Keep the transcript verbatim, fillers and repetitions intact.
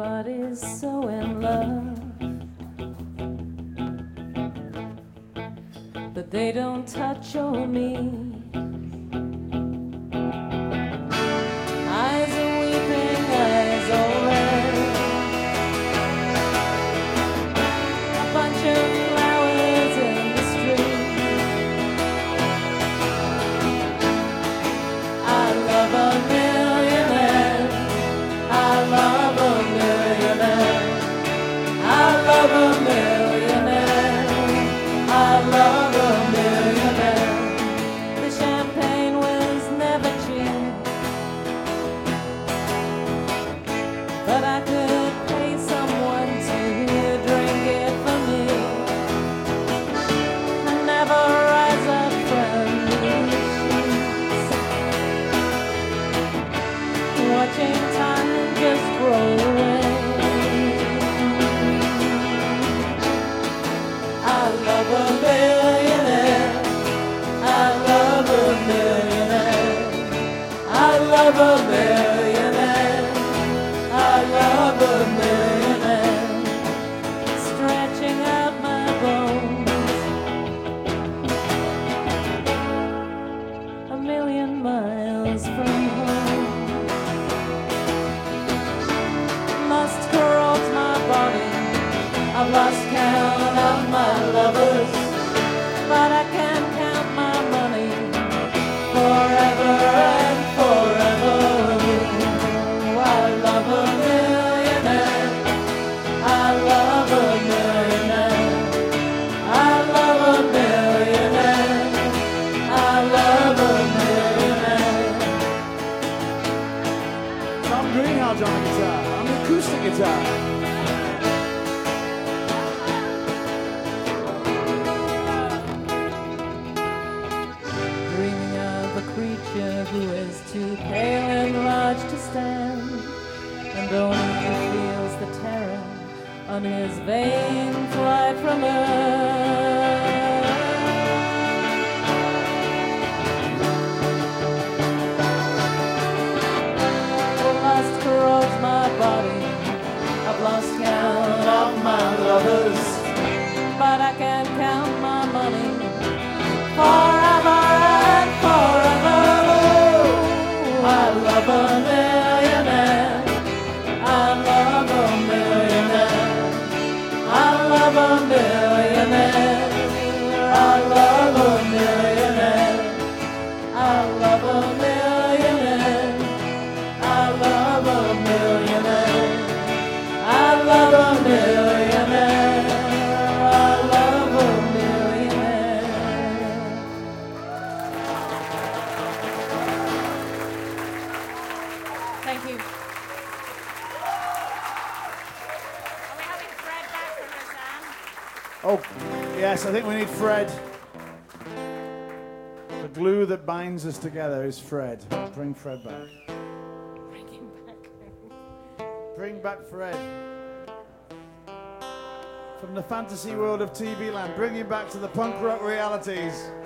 Everybody's so in love, but they don't touch on me. Eyes are weeping, eyes are red. A bunch of flowers in the street. I love a millionaire. I love a millionaire. I love a millionaire. I love a millionaire. The champagne was never cheap, but I could pay someone to drink it for me and never rise up from these sheets, watching time just roll away. I love a millionaire. I love a millionaire. I love a millionaire. I love a millionaire. Stretching out my bones a million miles from home. Lust corrodes my body. I've lost count of my lovers, but I can count my money forever and forever. I love a millionaire. I love a millionaire. I love a millionaire. I love a millionaire. Tom Greenhouse on the guitar, on the acoustic guitar. Dreaming of a creature who is too pale and large to stand, and only feels the terror on his vain flight from earth. The lust corrodes my body. I've lost count of my lovers, but I can't count my money forever and forever. I love a millionaire. I love a millionaire. I love a millionaire. I love a millionaire. I love a millionaire. I love a millionaire. I love a millionaire. I love a millionaire. Thank you. Are we having Fred back from Roseanne? Oh, yes, I think we need Fred. The glue that binds us together is Fred. Bring Fred back. Bring him back. Bring back Fred. From the fantasy world of T V land, bring him back to the punk rock realities.